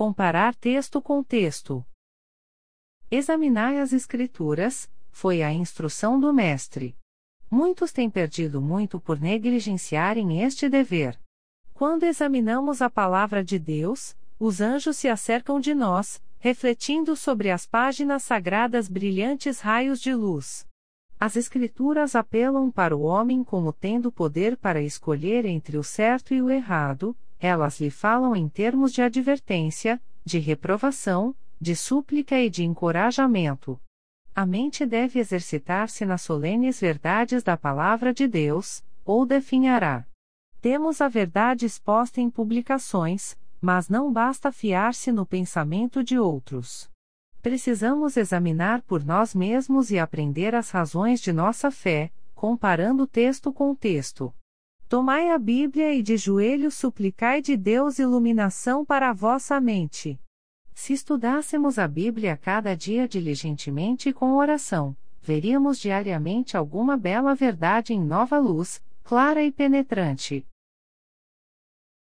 Comparar texto com texto. Examinai as Escrituras, foi a instrução do Mestre. Muitos têm perdido muito por negligenciarem este dever. Quando examinamos a palavra de Deus, os anjos se acercam de nós, refletindo sobre as páginas sagradas brilhantes raios de luz. As Escrituras apelam para o homem como tendo poder para escolher entre o certo e o errado, elas lhe falam em termos de advertência, de reprovação, de súplica e de encorajamento. A mente deve exercitar-se nas solenes verdades da Palavra de Deus, ou definhará. Temos a verdade exposta em publicações, mas não basta fiar-se no pensamento de outros. Precisamos examinar por nós mesmos e aprender as razões de nossa fé, comparando texto com texto. Tomai a Bíblia e de joelhos suplicai de Deus iluminação para a vossa mente. Se estudássemos a Bíblia cada dia diligentemente e com oração, veríamos diariamente alguma bela verdade em nova luz, clara e penetrante.